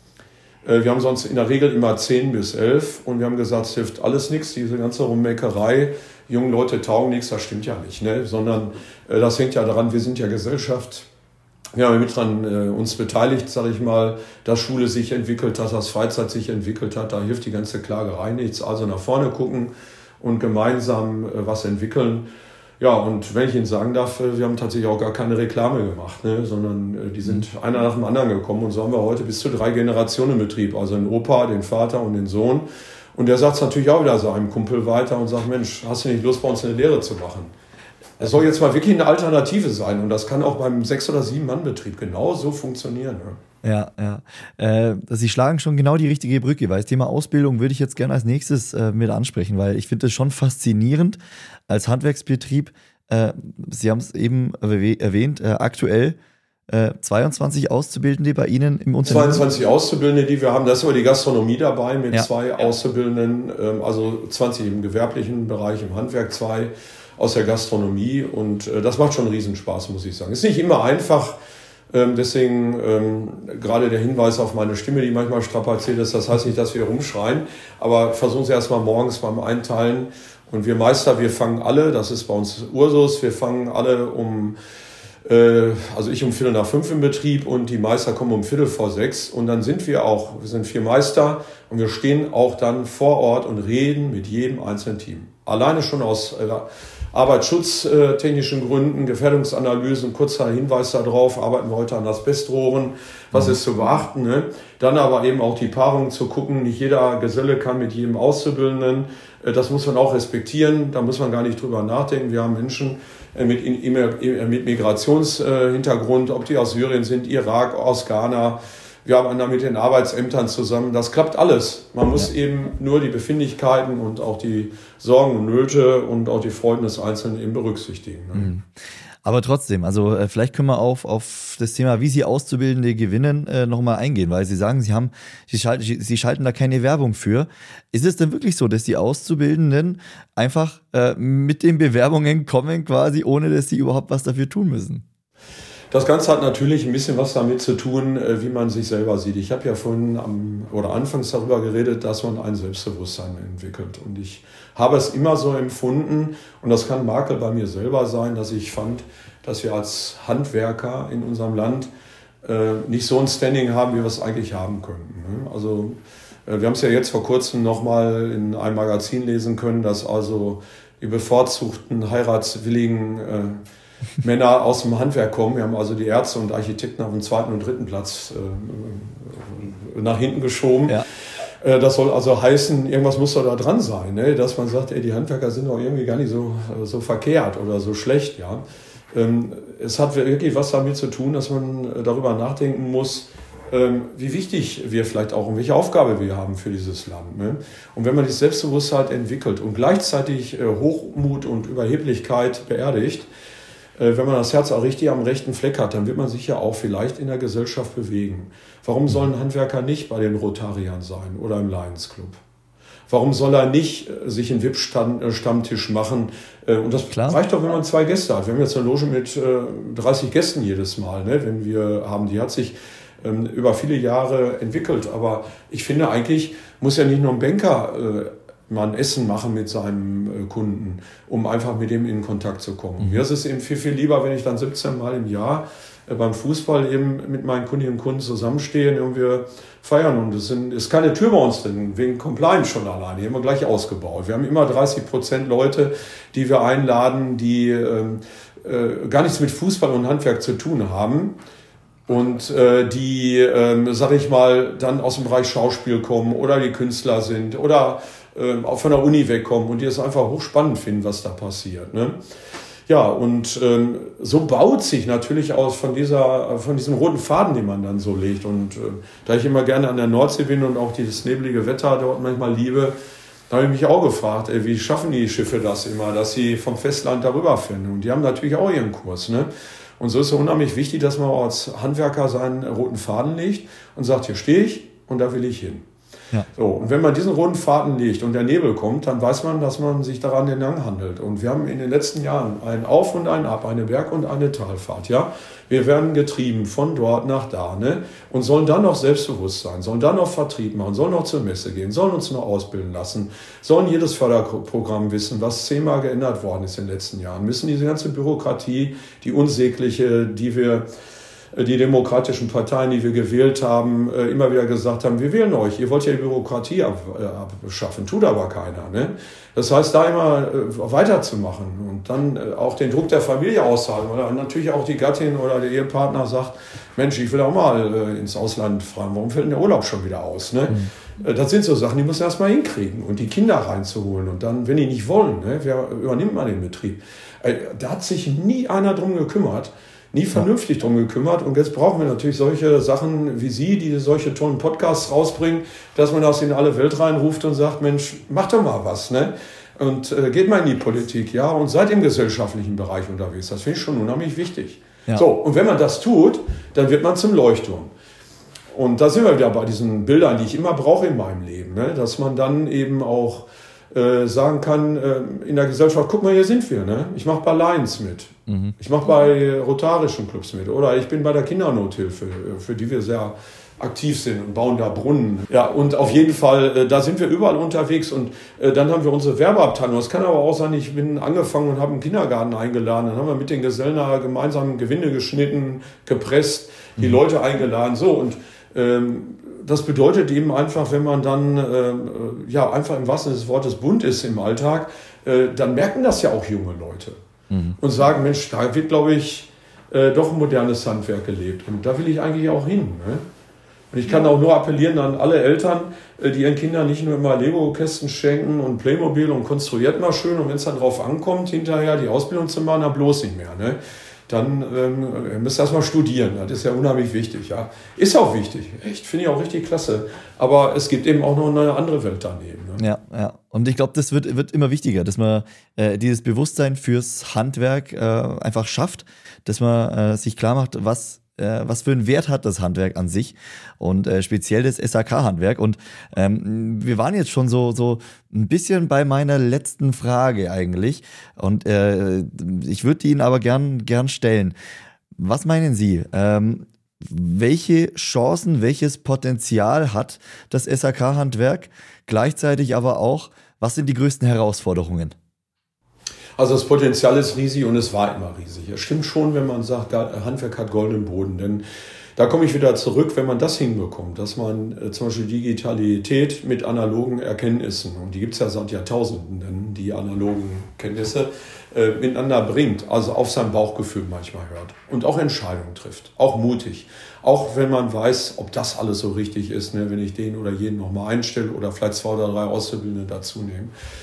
Speaker 2: Äh, wir haben sonst in der Regel immer zehn bis elf und wir haben gesagt, es hilft alles nichts, diese ganze Rummeckerei. Junge Leute taugen nichts, das stimmt ja nicht, ne? Sondern äh, das hängt ja daran, wir sind ja Gesellschaft Wir haben mit dran äh, uns beteiligt, sage ich mal, dass Schule sich entwickelt hat, dass Freizeit sich entwickelt hat. Da hilft die ganze Klagerei nichts. Also nach vorne gucken und gemeinsam äh, was entwickeln. Ja, und wenn ich Ihnen sagen darf, wir haben tatsächlich auch gar keine Reklame gemacht, ne, sondern die sind einer nach dem anderen gekommen. Und so haben wir heute bis zu drei Generationen im Betrieb. Also den Opa, den Vater und den Sohn. Und der sagt es natürlich auch wieder seinem Kumpel weiter und sagt, Mensch, hast du nicht Lust, bei uns eine Lehre zu machen? Es soll jetzt mal wirklich eine Alternative sein. Und das kann auch beim sechs- oder sieben-Mann-Betrieb genauso funktionieren. Ne?
Speaker 1: Ja, ja. Äh, Sie schlagen schon genau die richtige Brücke, weil das Thema Ausbildung würde ich jetzt gerne als nächstes äh, mit ansprechen, weil ich finde es schon faszinierend als Handwerksbetrieb. Äh, Sie haben es eben erwähnt, äh, aktuell äh, zweiundzwanzig Auszubildende bei Ihnen im Unternehmen.
Speaker 2: zweiundzwanzig Auszubildende, die wir haben. Da ist aber die Gastronomie dabei mit
Speaker 1: ja.
Speaker 2: zwei Auszubildenden, ähm, also zwanzig im gewerblichen Bereich, im Handwerk, zwei aus der Gastronomie. Und äh, das macht schon Riesenspaß, muss ich sagen. Ist nicht immer einfach. Ähm, deswegen ähm, gerade der Hinweis auf meine Stimme, die manchmal strapaziert ist, das heißt nicht, dass wir rumschreien, aber versuchen Sie erstmal morgens beim Einteilen. Und wir Meister, wir fangen alle, das ist bei uns Ursus, wir fangen alle um, äh, also ich um Viertel nach fünf im Betrieb und die Meister kommen um Viertel vor sechs. Und dann sind wir auch, wir sind vier Meister und wir stehen auch dann vor Ort und reden mit jedem einzelnen Team. Alleine schon aus äh, arbeitsschutztechnischen Gründen, Gefährdungsanalysen, kurzer Hinweis darauf, arbeiten wir heute an Asbestrohren, was ist zu beachten. Ne? Dann aber eben auch die Paarung zu gucken, nicht jeder Geselle kann mit jedem Auszubildenden, das muss man auch respektieren, da muss man gar nicht drüber nachdenken. Wir haben Menschen mit, mit Migrationshintergrund, ob die aus Syrien sind, Irak, aus Ghana. Wir arbeiten da mit den Arbeitsämtern zusammen. Das klappt alles. Man muss ja. eben nur die Befindlichkeiten und auch die Sorgen und Nöte und auch die Freuden des Einzelnen eben berücksichtigen. Ne?
Speaker 1: Mhm. Aber trotzdem, also äh, vielleicht können wir auf, auf das Thema, wie Sie Auszubildende gewinnen, äh, nochmal eingehen, weil Sie sagen, Sie haben, Sie schalten, Sie schalten da keine Werbung für. Ist es denn wirklich so, dass die Auszubildenden einfach äh, mit den Bewerbungen kommen quasi, ohne dass sie überhaupt was dafür tun müssen?
Speaker 2: Das Ganze hat natürlich ein bisschen was damit zu tun, wie man sich selber sieht. Ich habe ja vorhin am, oder anfangs darüber geredet, dass man ein Selbstbewusstsein entwickelt. Und ich habe es immer so empfunden, und das kann ein Makel bei mir selber sein, dass ich fand, dass wir als Handwerker in unserem Land äh, nicht so ein Standing haben, wie wir es eigentlich haben könnten. Ne? Also äh, wir haben es ja jetzt vor kurzem nochmal in einem Magazin lesen können, dass also die bevorzugten heiratswilligen äh, Männer aus dem Handwerk kommen. Wir haben also die Ärzte und Architekten auf dem zweiten und dritten Platz äh, nach hinten geschoben. Ja. Äh, das soll also heißen, irgendwas muss doch da dran sein, ne? Dass man sagt, ey, die Handwerker sind doch irgendwie gar nicht so, so verkehrt oder so schlecht. Ja? Ähm, es hat wirklich was damit zu tun, dass man darüber nachdenken muss, ähm, wie wichtig wir vielleicht auch und welche Aufgabe wir haben für dieses Land. Ne? Und wenn man dieses Selbstbewusstsein entwickelt und gleichzeitig äh, Hochmut und Überheblichkeit beerdigt, wenn man das Herz auch richtig am rechten Fleck hat, dann wird man sich ja auch vielleicht in der Gesellschaft bewegen. Warum sollen Handwerker nicht bei den Rotariern sein oder im Lions Club? Warum soll er nicht sich einen V I P-Stammtisch machen? Und das Klar. reicht doch, wenn man zwei Gäste hat. Wir haben jetzt eine Loge mit dreißig Gästen jedes Mal, ne, wenn wir haben. Die hat sich über viele Jahre entwickelt. Aber ich finde eigentlich, muss ja nicht nur ein Banker mal ein Essen machen mit seinem Kunden, um einfach mit dem in Kontakt zu kommen. Mhm. Mir ist es eben viel, viel lieber, wenn ich dann siebzehn Mal im Jahr beim Fußball eben mit meinen Kundinnen und Kunden zusammenstehe und wir feiern. Und es sind, ist keine Tür bei uns drin, wegen Compliance schon alleine. Die haben wir gleich ausgebaut. Wir haben immer dreißig Prozent Leute, die wir einladen, die äh, äh, gar nichts mit Fußball und Handwerk zu tun haben. Und äh, die, äh, sag ich mal, dann aus dem Bereich Schauspiel kommen oder die Künstler sind oder äh, auch von der Uni wegkommen und die es einfach hochspannend finden, was da passiert. Ne? Ja, und ähm, so baut sich natürlich aus von dieser, von diesem roten Faden, den man dann so legt. Und äh, da ich immer gerne an der Nordsee bin und auch dieses neblige Wetter dort manchmal liebe, da habe ich mich auch gefragt, ey, wie schaffen die Schiffe das immer, dass sie vom Festland darüber finden? Und die haben natürlich auch ihren Kurs, ne? Und so ist es unheimlich wichtig, dass man als Handwerker seinen roten Faden legt und sagt, hier stehe ich und da will ich hin. Ja. So, und wenn man diesen roten Faden legt und der Nebel kommt, dann weiß man, dass man sich daran entlang handelt. Und wir haben in den letzten Jahren ein Auf und ein Ab, eine Berg- und eine Talfahrt. Ja? Wir werden getrieben von dort nach da, ne? Und sollen dann noch selbstbewusst sein, sollen dann noch Vertrieb machen, sollen noch zur Messe gehen, sollen uns noch ausbilden lassen, sollen jedes Förderprogramm wissen, was zehnmal geändert worden ist in den letzten Jahren, müssen diese ganze Bürokratie, die unsägliche, die wir die demokratischen Parteien, die wir gewählt haben, immer wieder gesagt haben, wir wählen euch, ihr wollt ja die Bürokratie abschaffen, tut aber keiner. Ne? Das heißt, da immer weiterzumachen und dann auch den Druck der Familie auszuhalten, oder natürlich auch die Gattin oder der Ehepartner sagt, Mensch, ich will auch mal ins Ausland fahren, warum fällt denn der Urlaub schon wieder aus? Ne? Mhm. Das sind so Sachen, die muss man erst mal hinkriegen und die Kinder reinzuholen und dann, wenn die nicht wollen, ne, wer übernimmt man den Betrieb? Da hat sich nie einer drum gekümmert. Nie vernünftig drum gekümmert. Und jetzt brauchen wir natürlich solche Sachen wie Sie, die solche tollen Podcasts rausbringen, dass man das in alle Welt reinruft und sagt, Mensch, macht doch mal was, ne? Und äh, geht mal in die Politik, ja, und seid im gesellschaftlichen Bereich unterwegs. Das finde ich schon unheimlich wichtig. Ja. So, und wenn man das tut, dann wird man zum Leuchtturm. Und da sind wir wieder bei diesen Bildern, die ich immer brauche in meinem Leben, ne? Dass man dann eben auch äh, sagen kann, äh, in der Gesellschaft, guck mal, hier sind wir, ne? Ich mache bei Lions mit. Mhm. Ich mache bei rotarischen Clubs mit. Oder ich bin bei der Kindernothilfe, für die wir sehr aktiv sind und bauen da Brunnen. Ja, und auf jeden Fall, äh, da sind wir überall unterwegs. Und äh, dann haben wir unsere Werbeabteilung. Das kann aber auch sein, ich bin angefangen und habe einen Kindergarten eingeladen. Dann haben wir mit den Gesellen gemeinsam Gewinde geschnitten, gepresst, die mhm. Leute eingeladen. So, und ähm, das bedeutet eben einfach, wenn man dann äh, ja einfach im wahrsten Sinne des Wortes bunt ist im Alltag, äh, dann merken das ja auch junge Leute mhm. und sagen, Mensch, da wird, glaube ich, äh, doch ein modernes Handwerk gelebt. Und da will ich eigentlich auch hin. Ne? Und ich kann auch nur appellieren an alle Eltern, äh, die ihren Kindern nicht nur immer Lego-Kästen schenken und Playmobil und konstruiert mal schön. Und wenn es dann drauf ankommt, hinterher die Ausbildung zu machen, dann bloß nicht mehr. Ne? Dann ähm, müsst ihr erstmal studieren. Das ist ja unheimlich wichtig. Ja. Ist auch wichtig. Echt, finde ich auch richtig klasse. Aber es gibt eben auch noch eine andere Welt daneben. Ne?
Speaker 1: Ja, ja. Und ich glaube, das wird, wird immer wichtiger, dass man äh, dieses Bewusstsein fürs Handwerk äh, einfach schafft, dass man äh, sich klar macht, was was für einen Wert hat das Handwerk an sich und äh, speziell das S A K-Handwerk. Und ähm, wir waren jetzt schon so so ein bisschen bei meiner letzten Frage eigentlich und äh, ich würde die Ihnen aber gern gern stellen. Was meinen Sie? Ähm, welche Chancen, welches Potenzial hat das S A K-Handwerk? Gleichzeitig aber auch, was sind die größten Herausforderungen?
Speaker 2: Also das Potenzial ist riesig und es war immer riesig. Es stimmt schon, wenn man sagt, Handwerk hat goldenen Boden. Denn da komme ich wieder zurück, wenn man das hinbekommt, dass man äh, zum Beispiel Digitalität mit analogen Erkenntnissen, und die gibt es ja seit Jahrtausenden, denn die analogen Kenntnisse, äh, miteinander bringt, also auf sein Bauchgefühl manchmal hört und auch Entscheidungen trifft, auch mutig. Auch wenn man weiß, ob das alles so richtig ist, ne, wenn ich den oder jeden nochmal einstelle oder vielleicht zwei oder drei Auszubildende dazu nehme.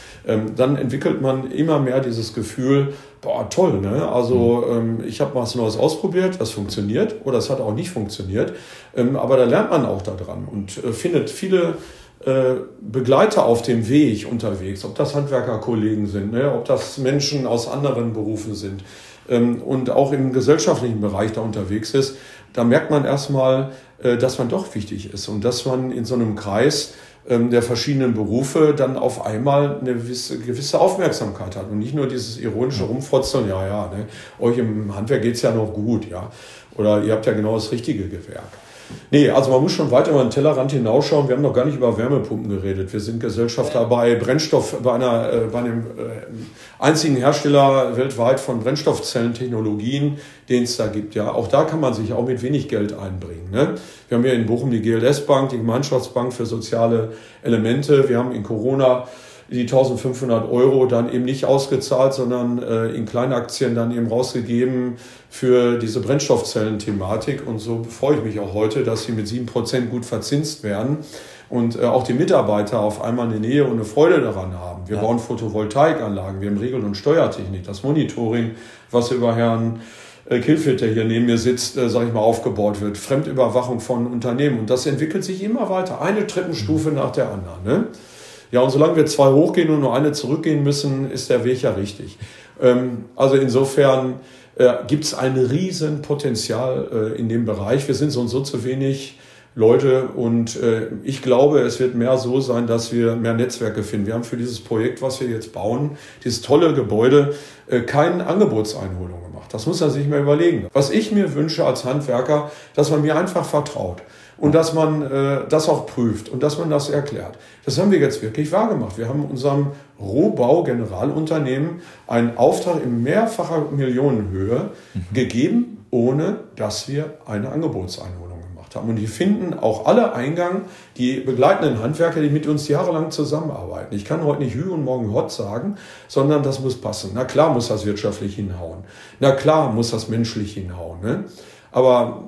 Speaker 2: Dann entwickelt man immer mehr dieses Gefühl, boah, toll, ne? Also ähm, ich habe was Neues ausprobiert, das funktioniert oder es hat auch nicht funktioniert, ähm, aber da lernt man auch daran und äh, findet viele äh, Begleiter auf dem Weg unterwegs, ob das Handwerkerkollegen sind, ne? Ob das Menschen aus anderen Berufen sind ähm, und auch im gesellschaftlichen Bereich da unterwegs ist. Da merkt man erstmal, äh, dass man doch wichtig ist und dass man in so einem Kreis der verschiedenen Berufe dann auf einmal eine gewisse, gewisse Aufmerksamkeit hat und nicht nur dieses ironische Rumfrotzeln, ja, ja, ne, euch im Handwerk geht's ja noch gut, ja, oder ihr habt ja genau das richtige Gewerk. Nee, also man muss schon weiter über den Tellerrand hinausschauen. Wir haben noch gar nicht über Wärmepumpen geredet. Wir sind Gesellschafter bei Brennstoff, bei einer, äh, bei einem äh, einzigen Hersteller weltweit von Brennstoffzellentechnologien, den es da gibt. Ja, auch da kann man sich auch mit wenig Geld einbringen. Ne? Wir haben hier in Bochum die G L S-Bank, die Gemeinschaftsbank für soziale Elemente. Wir haben in Corona die eintausendfünfhundert Euro dann eben nicht ausgezahlt, sondern äh, in Kleinaktien dann eben rausgegeben für diese Brennstoffzellen-Thematik. Und so freue ich mich auch heute, dass sie mit sieben Prozent gut verzinst werden und äh, auch die Mitarbeiter auf einmal eine Nähe und eine Freude daran haben. Wir ja. bauen Photovoltaikanlagen, wir haben Regel- und Steuertechnik, das Monitoring, was über Herrn äh, Kilfeld, der hier neben mir sitzt, äh, sage ich mal, aufgebaut wird, Fremdüberwachung von Unternehmen. Und das entwickelt sich immer weiter, eine Treppenstufe nach der anderen, ne? Ja, und solange wir zwei hochgehen und nur eine zurückgehen müssen, ist der Weg ja richtig. Ähm, also insofern äh, gibt es ein riesen Potenzial äh, in dem Bereich. Wir sind so und so zu wenig Leute und äh, ich glaube, es wird mehr so sein, dass wir mehr Netzwerke finden. Wir haben für dieses Projekt, was wir jetzt bauen, dieses tolle Gebäude, äh, keine Angebotseinholung gemacht. gemacht. Das muss er sich mal überlegen. Was ich mir wünsche als Handwerker, dass man mir einfach vertraut. Und dass man äh, das auch prüft und dass man das erklärt. Das haben wir jetzt wirklich wahrgemacht. Wir haben unserem Rohbau-Generalunternehmen einen Auftrag in mehrfacher Millionenhöhe mhm. gegeben, ohne dass wir eine Angebotseinholung gemacht haben. Und die finden auch alle Eingang, die begleitenden Handwerker, die mit uns jahrelang zusammenarbeiten. Ich kann heute nicht Hü und morgen Hott sagen, sondern das muss passen. Na klar muss das wirtschaftlich hinhauen. Na klar muss das menschlich hinhauen. Ne? Aber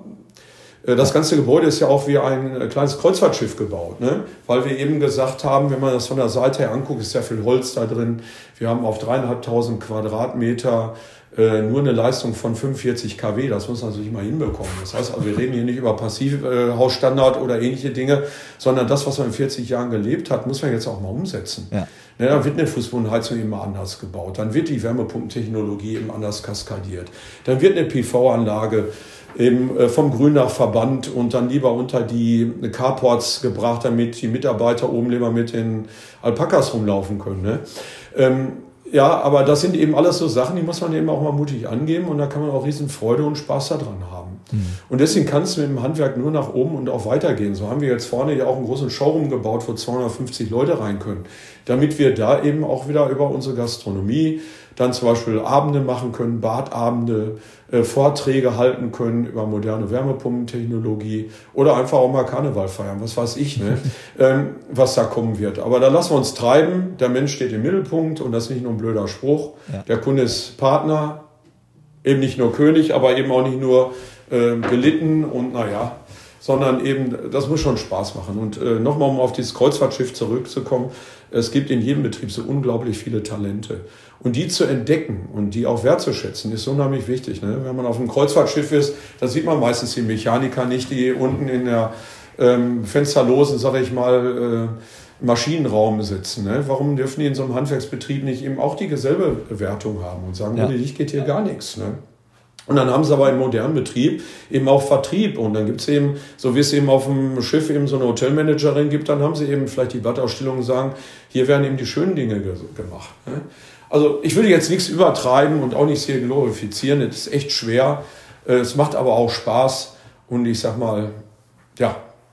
Speaker 2: das ganze Gebäude ist ja auch wie ein kleines Kreuzfahrtschiff gebaut, ne? Weil wir eben gesagt haben, wenn man das von der Seite her anguckt, ist sehr viel Holz da drin. Wir haben auf dreieinhalbtausend Quadratmeter äh, nur eine Leistung von fünfundvierzig Kilowatt. Das muss man natürlich mal hinbekommen. Das heißt, also wir reden hier nicht über Passivhausstandard oder ähnliche Dinge, sondern das, was man in vierzig Jahren gelebt hat, muss man jetzt auch mal umsetzen. Ja. Ne, dann wird eine Fußbodenheizung eben anders gebaut. Dann wird die Wärmepumpentechnologie eben anders kaskadiert. Dann wird eine P V-Anlage eben vom Gründachverband und dann lieber unter die Carports gebracht, damit die Mitarbeiter oben lieber mit den Alpakas rumlaufen können. Ne? Ähm, ja, aber das sind eben alles so Sachen, die muss man eben auch mal mutig angeben und da kann man auch riesen Freude und Spaß daran haben. Mhm. Und deswegen kann es mit dem Handwerk nur nach oben und auch weitergehen. So haben wir jetzt vorne ja auch einen großen Showroom gebaut, wo zweihundertfünfzig Leute rein können, damit wir da eben auch wieder über unsere Gastronomie dann zum Beispiel Abende machen können, Badabende, äh, Vorträge halten können über moderne Wärmepumpentechnologie oder einfach auch mal Karneval feiern, was weiß ich, ne? ähm, was da kommen wird. Aber da lassen wir uns treiben, der Mensch steht im Mittelpunkt und das ist nicht nur ein blöder Spruch. Ja. Der Kunde ist Partner, eben nicht nur König, aber eben auch nicht nur äh, gelitten und naja, sondern eben, das muss schon Spaß machen. Und äh, nochmal, um auf dieses Kreuzfahrtschiff zurückzukommen, es gibt in jedem Betrieb so unglaublich viele Talente. Und die zu entdecken und die auch wertzuschätzen, ist unheimlich wichtig. Ne? Wenn man auf einem Kreuzfahrtschiff ist, dann sieht man meistens die Mechaniker nicht, die unten in der ähm, fensterlosen, sag ich mal, äh, Maschinenraum sitzen. Ne? Warum dürfen die in so einem Handwerksbetrieb nicht eben auch die Gesellbewertung haben und sagen, ja. ohne dich geht hier gar nichts. Ne? Und dann haben sie aber im modernen Betrieb eben auch Vertrieb. Und dann gibt es eben, so wie es eben auf dem Schiff eben so eine Hotelmanagerin gibt, dann haben sie eben vielleicht die Blattausstellung und sagen, hier werden eben die schönen Dinge ge- gemacht. Ne? Also ich würde jetzt nichts übertreiben und auch nichts hier glorifizieren. Das ist echt schwer. Es macht aber auch Spaß. Und ich sag mal, ja,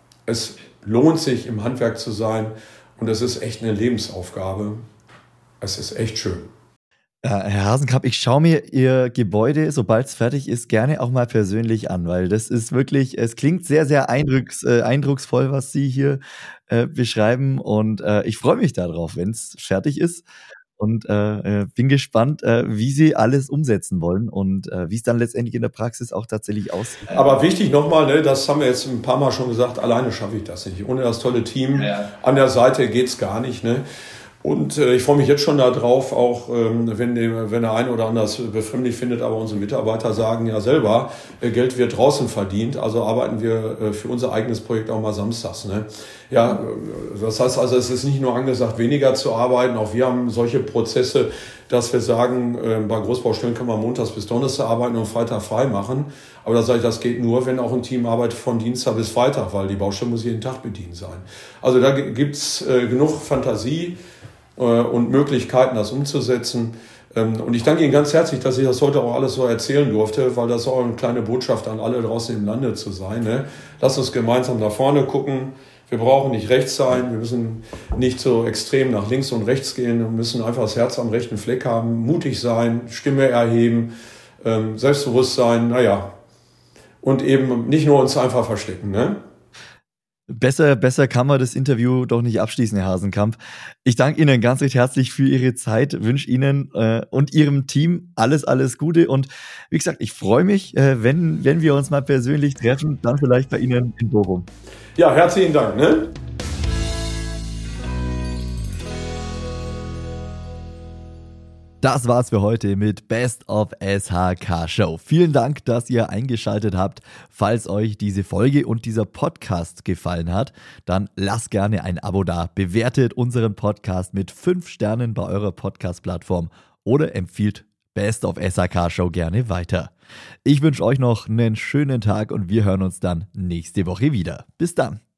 Speaker 2: es lohnt sich, im Handwerk zu sein. Und es ist echt eine Lebensaufgabe. Es ist echt schön.
Speaker 1: Herr Hasenkamp, ich schaue mir Ihr Gebäude, sobald es fertig ist, gerne auch mal persönlich an, weil das ist wirklich, es klingt sehr, sehr eindrucks, äh, eindrucksvoll, was Sie hier äh, beschreiben und äh, ich freue mich darauf, wenn es fertig ist und äh, bin gespannt, äh, wie Sie alles umsetzen wollen und äh, wie es dann letztendlich in der Praxis auch tatsächlich aussieht.
Speaker 2: Aber wichtig nochmal, ne, das haben wir jetzt ein paar Mal schon gesagt, alleine schaffe ich das nicht. Ohne das tolle Team ja. an der Seite geht's gar nicht, ne? Und äh, ich freue mich jetzt schon darauf, auch ähm, wenn, dem, wenn der eine oder andere es befremdlich findet, aber unsere Mitarbeiter sagen ja selber, äh, Geld wird draußen verdient, also arbeiten wir äh, für unser eigenes Projekt auch mal samstags. Ne? Ja, äh, das heißt also, es ist nicht nur angesagt, weniger zu arbeiten, auch wir haben solche Prozesse, dass wir sagen, äh, bei Großbaustellen kann man montags bis Donnerstag arbeiten und Freitag frei machen. Aber da sage ich, das geht nur, wenn auch ein Team arbeitet von Dienstag bis Freitag, weil die Baustelle muss jeden Tag bedient sein. Also da gibt's äh, genug Fantasie und Möglichkeiten, das umzusetzen. Und ich danke Ihnen ganz herzlich, dass ich das heute auch alles so erzählen durfte, weil das auch eine kleine Botschaft an alle draußen im Lande zu sein. Ne? Lasst uns gemeinsam nach vorne gucken. Wir brauchen nicht rechts sein, wir müssen nicht so extrem nach links und rechts gehen, wir müssen einfach das Herz am rechten Fleck haben, mutig sein, Stimme erheben, selbstbewusst sein, naja. Und eben nicht nur uns einfach verstecken, ne?
Speaker 1: Besser, besser kann man das Interview doch nicht abschließen, Herr Hasenkamp. Ich danke Ihnen ganz recht herzlich für Ihre Zeit, wünsche Ihnen äh, und Ihrem Team alles, alles Gute. Und wie gesagt, ich freue mich, äh, wenn, wenn wir uns mal persönlich treffen, dann vielleicht bei Ihnen in Bochum.
Speaker 2: Ja, herzlichen Dank. Ne?
Speaker 1: Das war's für heute mit Best of S H K Show. Vielen Dank, dass ihr eingeschaltet habt. Falls euch diese Folge und dieser Podcast gefallen hat, dann lasst gerne ein Abo da, bewertet unseren Podcast mit fünf Sternen bei eurer Podcast-Plattform oder empfiehlt Best of S H K Show gerne weiter. Ich wünsche euch noch einen schönen Tag und wir hören uns dann nächste Woche wieder. Bis dann.